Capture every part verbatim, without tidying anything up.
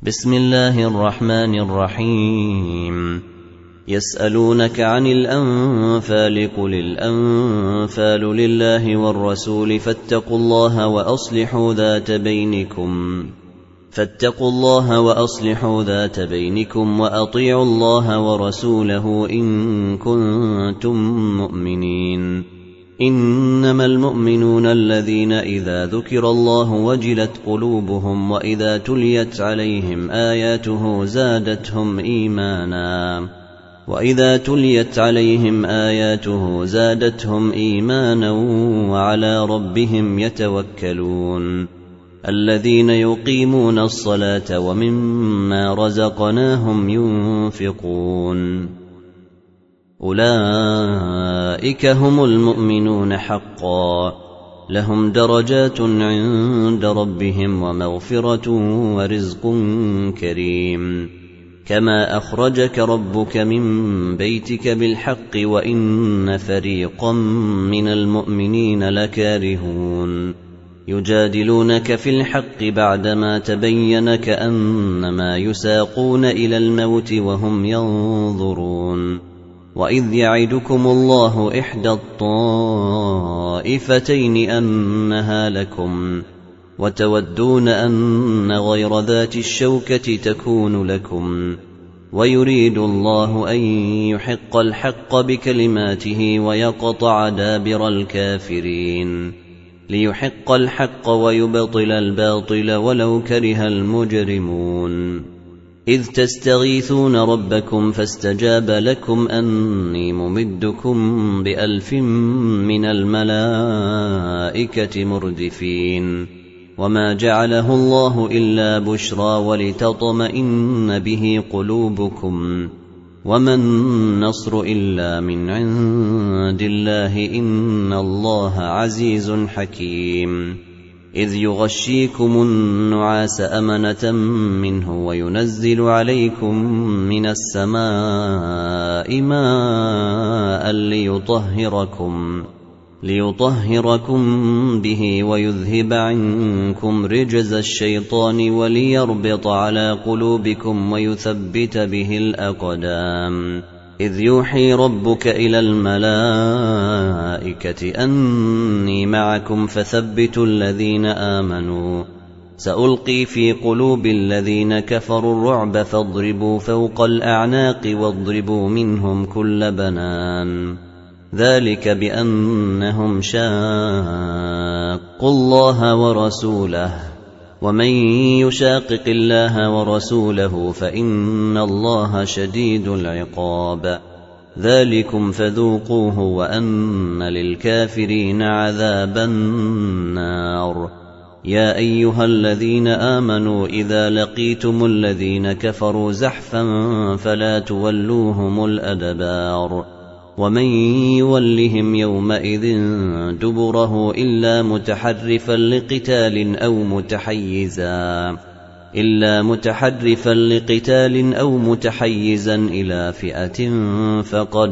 بسم الله الرحمن الرحيم. يسألونك عن الأنفال قل الأنفال لله والرسول فاتقوا الله وأصلحوا ذات بينكم فاتقوا الله وأصلحوا ذات بينكم وأطيعوا الله ورسوله إن كنتم مؤمنين. إنما المؤمنون الذين إذا ذكر الله وجلت قلوبهم وإذا تليت عليهم آياته زادتهم إيمانا وإذا تليت عليهم آياته زادتهم إيمانا وعلى ربهم يتوكلون. الذين يقيمون الصلاة ومما رزقناهم ينفقون أولئك هم المؤمنون حقا لهم درجات عند ربهم ومغفرة ورزق كريم. كما أخرجك ربك من بيتك بالحق وإن فريقا من المؤمنين لكارهون يجادلونك في الحق بعدما تبين كأنما يساقون إلى الموت وهم ينظرون. وإذ يعدكم الله إحدى الطائفتين أنها لكم وتودون أن غير ذات الشوكة تكون لكم ويريد الله أن يحق الحق بكلماته ويقطع دابر الكافرين ليحق الحق ويبطل الباطل ولو كره المجرمون. إذ تستغيثون ربكم فاستجاب لكم أني ممدكم بألف من الملائكة مردفين. وما جعله الله إلا بشرى ولتطمئن به قلوبكم وما النصر إلا من عند الله إن الله عزيز حكيم. إذ يغشيكم النعاس أمنة منه وينزل عليكم من السماء ماء ليطهركم ليطهركم به ويذهب عنكم رجز الشيطان وليربط على قلوبكم ويثبت به الأقدام. إذ يوحي ربك إلى الملائكة أني معكم فثبتوا الذين آمنوا سألقي في قلوب الذين كفروا الرعب فاضربوا فوق الأعناق واضربوا منهم كل بنان. ذلك بأنهم شاقوا الله ورسوله ومن يشاقق الله ورسوله فإن الله شديد العقاب. ذلكم فذوقوه وأن للكافرين عذاب النار. يا أيها الذين آمنوا إذا لقيتم الذين كفروا زحفا فلا تولوهم الأدبار ومن يولهم يومئذ دبره إلا متحرفا لقتال أو متحيزا إلا متحرفا لقتال أو متحيزا إلى فئة فقد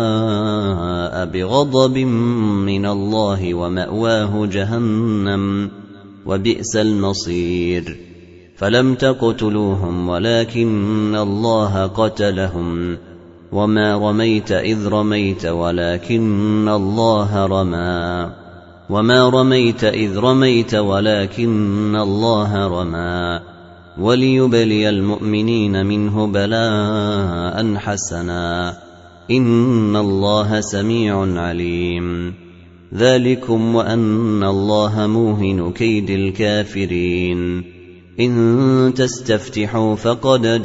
باء بغضب من الله ومأواه جهنم وبئس المصير. فلم تقتلوهم ولكن الله قتلهم وما رميت إذ رميت ولكن الله رمى وما رميت إذ رميت ولكن الله رمى وليبلي المؤمنين منه بلاء حسنا إن الله سميع عليم. ذلكم وأن الله موهن كيد الكافرين. إن تستفتحوا فقد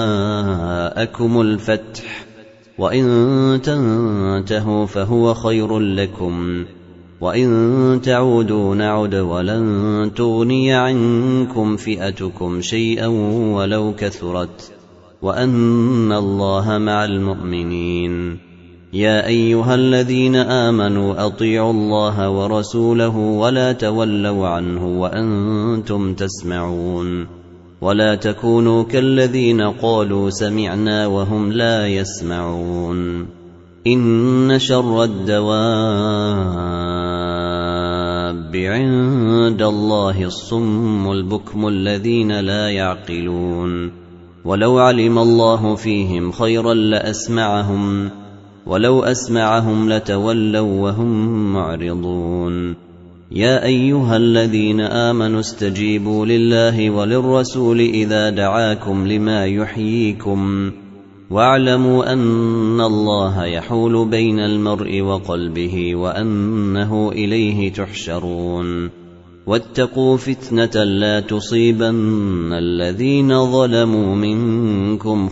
جاءكم الفتح وإن تنتهوا فهو خير لكم وإن تعودوا نعد ولن تغني عنكم فئتكم شيئا ولو كثرت وأن الله مع المؤمنين. يا أيها الذين آمنوا أطيعوا الله ورسوله ولا تولوا عنه وأنتم تسمعون. ولا تكونوا كالذين قالوا سمعنا وهم لا يسمعون. إن شر الدواب عند الله الصم البكم الذين لا يعقلون ولو علم الله فيهم خيرا لأسمعهم ولو أسمعهم لتولوا وهم معرضون يا أيها الذين آمنوا استجيبوا لله وللرسول إذا دعاكم لما يحييكم واعلموا أن الله يحول بين المرء وقلبه وأنه إليه تحشرون واتقوا فتنة لا تصيبن الذين ظلموا منكم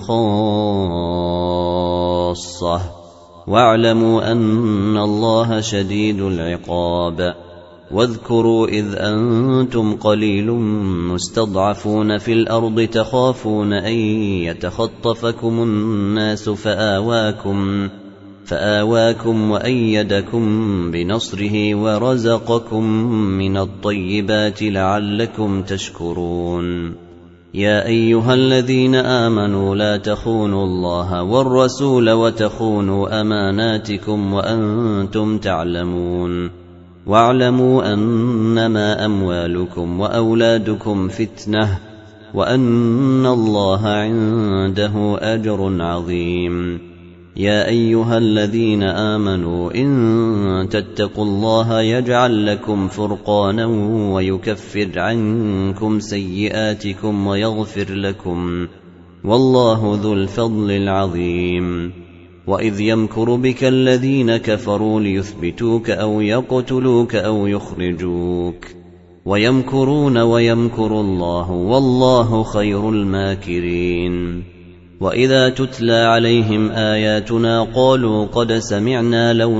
خاصة واعلموا أن الله شديد العقاب واذكروا إذ أنتم قليل مستضعفون في الأرض تخافون أن يتخطفكم الناس فآواكم, فآواكم وأيدكم بنصره ورزقكم من الطيبات لعلكم تشكرون يا أيها الذين آمنوا لا تخونوا الله والرسول وتخونوا أماناتكم وأنتم تعلمون واعلموا أنما أموالكم وأولادكم فتنة وأن الله عنده أجر عظيم يا أيها الذين آمنوا إن تتقوا الله يجعل لكم فرقانا ويكفر عنكم سيئاتكم ويغفر لكم والله ذو الفضل العظيم وإذ يمكر بك الذين كفروا ليثبتوك أو يقتلوك أو يخرجوك ويمكرون ويمكر الله والله خير الماكرين وإذا تتلى عليهم آياتنا قالوا قد سمعنا لو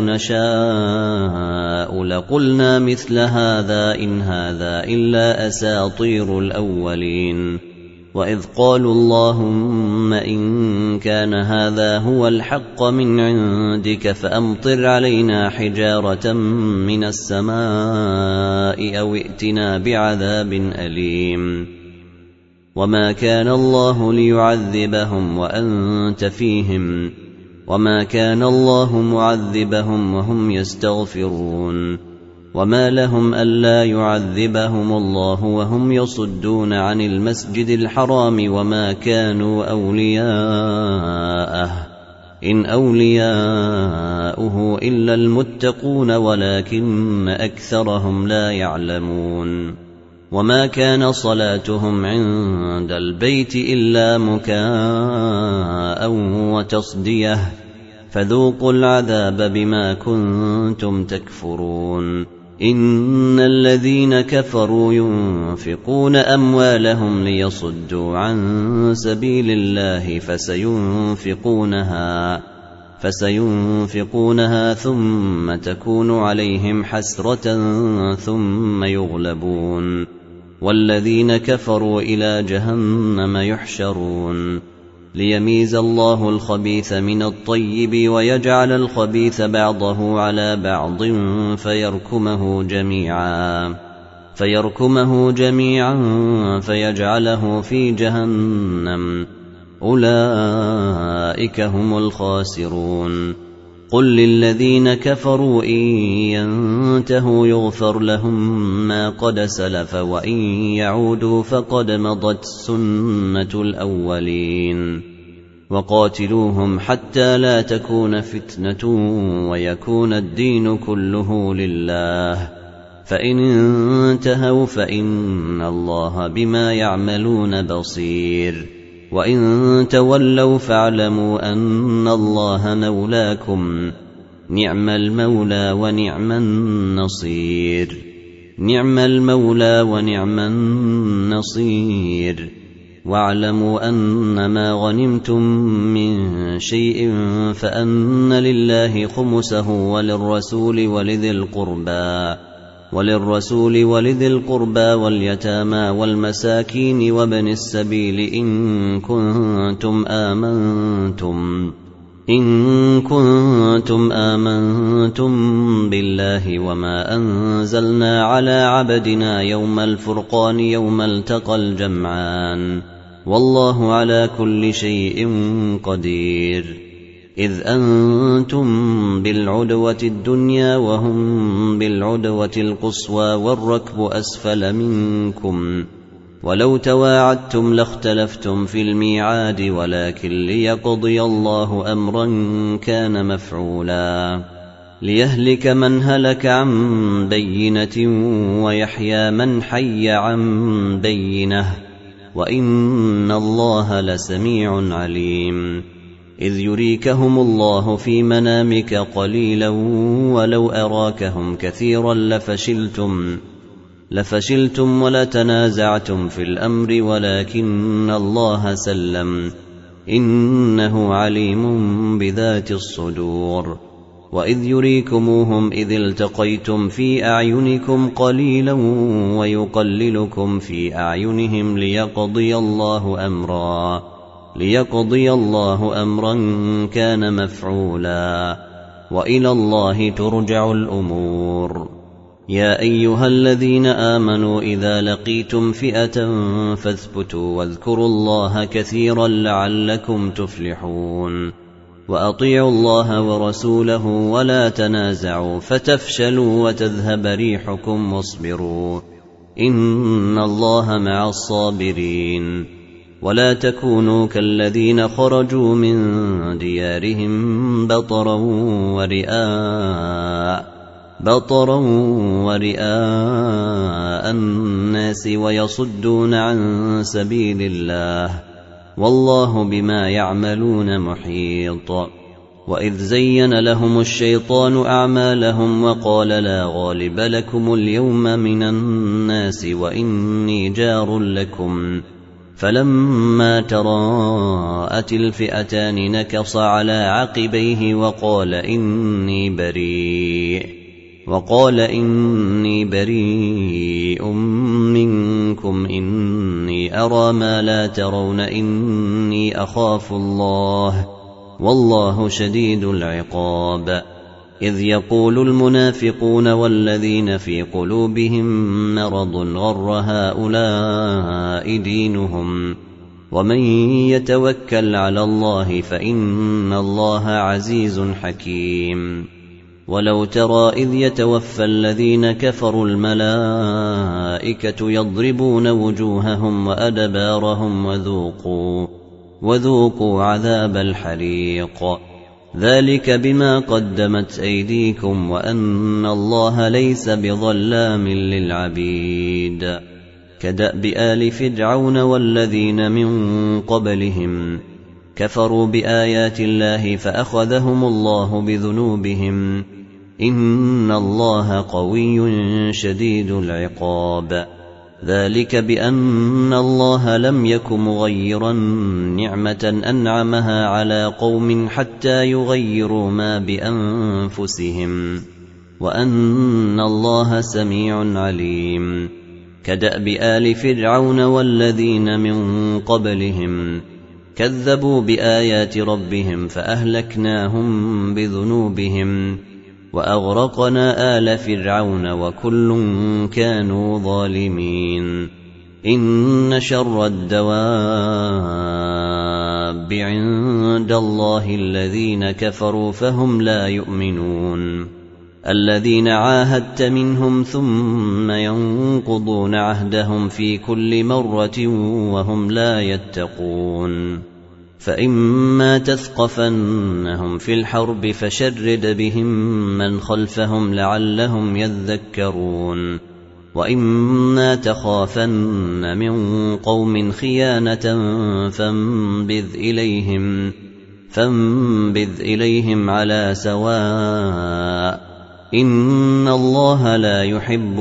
نشاء لقلنا مثل هذا إن هذا إلا أساطير الأولين وإذ قالوا اللهم إن كان هذا هو الحق من عندك فأمطر علينا حجارة من السماء أو ائتنا بعذاب أليم وما كان الله ليعذبهم وأنت فيهم وما كان الله معذبهم وهم يستغفرون وما لهم ألا يعذبهم الله وهم يصدون عن المسجد الحرام وما كانوا أولياءه إن أولياؤه إلا المتقون ولكن أكثرهم لا يعلمون وما كان صلاتهم عند البيت إلا مكاء وتصدية فذوقوا العذاب بما كنتم تكفرون إن الذين كفروا ينفقون أموالهم ليصدوا عن سبيل الله فسينفقونها فسينفقونها ثم تكون عليهم حسرة ثم يغلبون والذين كفروا إلى جهنم يحشرون ليميز الله الخبيث من الطيب ويجعل الخبيث بعضه على بعض فيركمه جميعا فيركمه جميعا فيجعله في جهنم أولئك هم الخاسرون قل للذين كفروا إن ينتهوا يغفر لهم ما قد سلف وإن يعودوا فقد مضت سنة الأولين وقاتلوهم حتى لا تكون فتنة ويكون الدين كله لله فإن انتهوا فإن الله بما يعملون بصير وإن تولوا فاعلموا أن الله مولاكم نعم المولى ونعم النصير نعم المولى ونعم النصير واعلموا أن ما غنمتم من شيء فأن لله خمسه وللرسول ولذي القربى وللرسول ولذي القربى واليتامى والمساكين وابن السبيل إن كنتم آمنتم إن كنتم آمنتم بالله وما أنزلنا على عبدنا يوم الفرقان يوم التقى الجمعان والله على كل شيء قدير إذ أنتم بالعدوة الدنيا وهم بالعدوة القصوى والركب أسفل منكم، ولو تواعدتم لاختلفتم في الميعاد، ولكن ليقضي الله أمرا كان مفعولا ليهلك من هلك عن بينة ويحيى من حي عن بينة، وإن الله لسميع عليم. إذ يريكهم الله في منامك قليلا ولو أراكهم كثيرا لفشلتم لفشلتم ولتنازعتم في الأمر ولكن الله سلم، إنه عليم بذات الصدور. وإذ يريكموهم إذ التقيتم في أعينكم قليلا ويقللكم في أعينهم ليقضي الله أمرا ليقضي الله أمرا كان مفعولا، وإلى الله ترجع الأمور. يا أيها الذين آمنوا إذا لقيتم فئة فاثبتوا واذكروا الله كثيرا لعلكم تفلحون. وأطيعوا الله ورسوله ولا تنازعوا فتفشلوا وتذهب ريحكم واصبروا، إن الله مع الصابرين. ولا تكونوا كالذين خرجوا من ديارهم بطرا ورئاء بطرا ورئاء الناس ويصدون عن سبيل الله، والله بما يعملون محيط. وإذ زين لهم الشيطان أعمالهم وقال لا غالب لكم اليوم من الناس وإني جار لكم، فلما تراءت الفئتان نكص على عقبيه وقال إني بريء وقال إني بريء منكم إني أرى ما لا ترون إني أخاف الله والله شديد العقاب. إذ يقول المنافقون والذين في قلوبهم مرض غر هؤلاء دينهم ومن يتوكل على الله فإن الله عزيز حكيم. ولو ترى إذ يتوفى الذين كفروا الملائكة يضربون وجوههم وأدبارهم وذوقوا, وذوقوا عذاب الحريق، ذلك بما قدمت أيديكم وأن الله ليس بظلام للعبيد. كدأب آل فرعون والذين من قبلهم كفروا بآيات الله فأخذهم الله بذنوبهم، إن الله قوي شديد العقاب. ذلك بأن الله لم يك مغيرا نعمة أنعمها على قوم حتى يغيروا ما بأنفسهم، وأن الله سميع عليم. كدأب آل فرعون والذين من قبلهم كذبوا بآيات ربهم فأهلكناهم بذنوبهم وأغرقنا آل فرعون وكل كانوا ظالمين. إن شر الدواب عند الله الذين كفروا فهم لا يؤمنون، الذين عاهدت منهم ثم ينقضون عهدهم في كل مرة وهم لا يتقون. فإما تثقفنهم في الحرب فشرد بهم من خلفهم لعلهم يذكرون، وإما تخافن من قوم خيانة فانبذ إليهم, فانبذ إليهم على سواء، إن الله لا يحب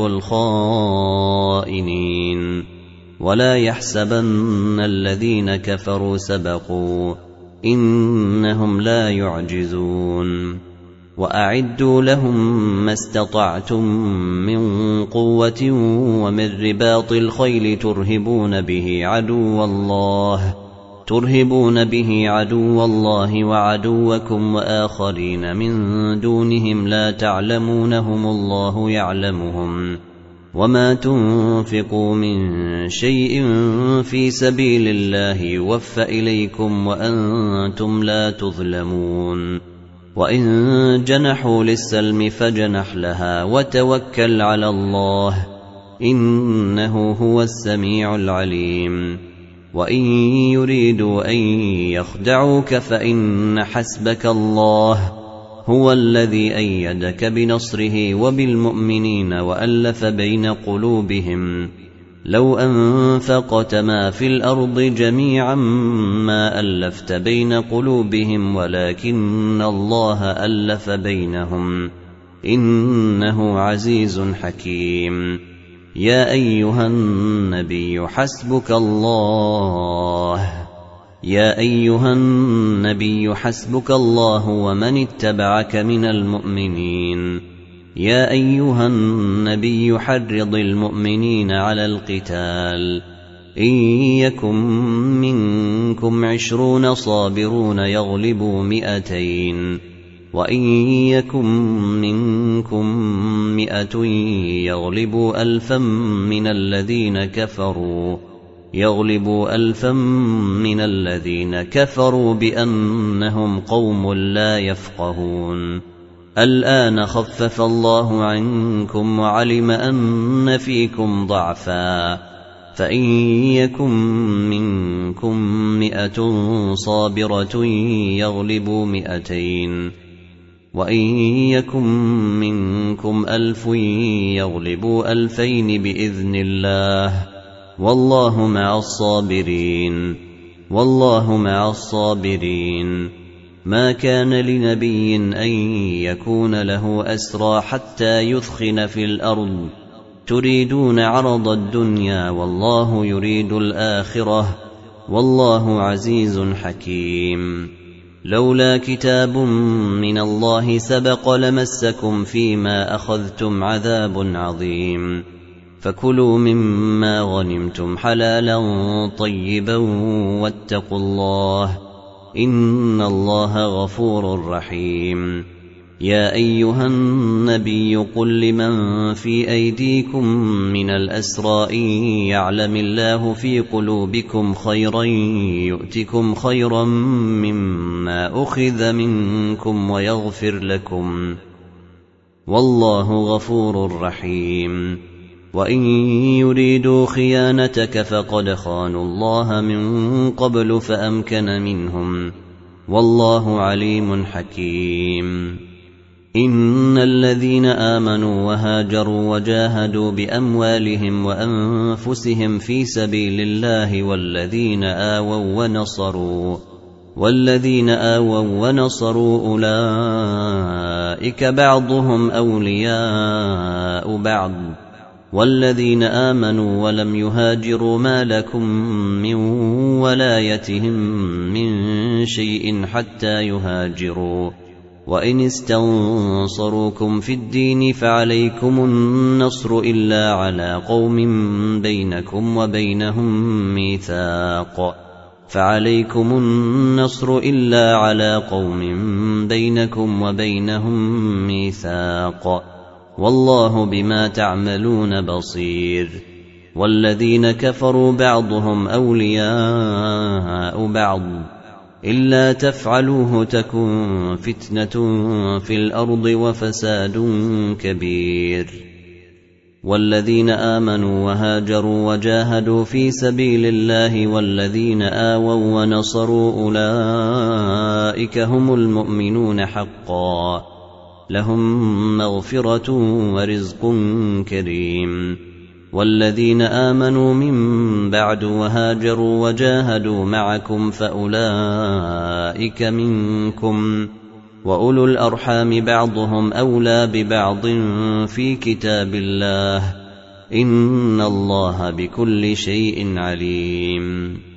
الخائنين. ولا يحسبن الذين كفروا سبقوا، إنهم لا يعجزون. وأعدوا لهم ما استطعتم من قوة ومن رباط الخيل ترهبون به عدو الله ترهبون به عدو الله وعدوكم وآخرين من دونهم لا تعلمونهم الله يعلمهم، وما تنفقوا من شيء في سبيل الله يوفى إليكم وأنتم لا تظلمون وإن جنحوا للسلم فجنح لها وتوكل على الله إنه هو السميع العليم وإن يريدوا أن يخدعوك فإن حسبك الله هو الذي أيدك بنصره وبالمؤمنين وألف بين قلوبهم لو أنفقت ما في الأرض جميعا ما ألفت بين قلوبهم ولكن الله ألف بينهم إنه عزيز حكيم يا أيها النبي حسبك الله يا أيها النبي حسبك الله ومن اتبعك من المؤمنين يا أيها النبي حرض المؤمنين على القتال إن يكن منكم عشرون صابرون يغلبوا مئتين وإن يكن منكم مئة يغلبوا ألفا من الذين كفروا يغلبوا ألفا من الذين كفروا بأنهم قوم لا يفقهون الآن خفف الله عنكم وعلم أن فيكم ضعفا فإن يكن منكم مئة صابرة يغلبوا مئتين وإن يكن منكم ألف يغلبوا ألفين بإذن الله والله مع الصابرين والله مع الصابرين ما كان لنبي أن يكون له أسرى حتى يثخن في الأرض تريدون عرض الدنيا والله يريد الآخرة والله عزيز حكيم لولا كتاب من الله سبق لمسكم فيما أخذتم عذاب عظيم فكلوا مما غنمتم حلالا طيبا واتقوا الله إن الله غفور رحيم يا أيها النبي قل لمن في أيديكم من الأسرى إن يعلم الله في قلوبكم خيرا يؤتكم خيرا مما أخذ منكم ويغفر لكم والله غفور رحيم وإن يريدوا خيانتك فقد خانوا الله من قبل فأمكن منهم والله عليم حكيم إن الذين آمنوا وهاجروا وجاهدوا بأموالهم وأنفسهم في سبيل الله والذين آووا ونصروا والذين آووا ونصروا أولئك بعضهم أولياء بعض والذين آمنوا ولم يهاجروا ما لكم من ولايتهم من شيء حتى يهاجروا وإن استنصروكم في الدين فعليكم النصر إلا على قوم بينكم وبينهم ميثاق فعليكم النصر إلا على قوم بينكم وبينهم ميثاق والله بما تعملون بصير والذين كفروا بعضهم أولياء بعض إلا تفعلوه تكن فتنة في الأرض وفساد كبير والذين آمنوا وهاجروا وجاهدوا في سبيل الله والذين آووا ونصروا أولئك هم المؤمنون حقا لهم مغفرة ورزق كريم والذين آمنوا من بعد وهاجروا وجاهدوا معكم فأولئك منكم وأولو الأرحام بعضهم أولى ببعض في كتاب الله إن الله بكل شيء عليم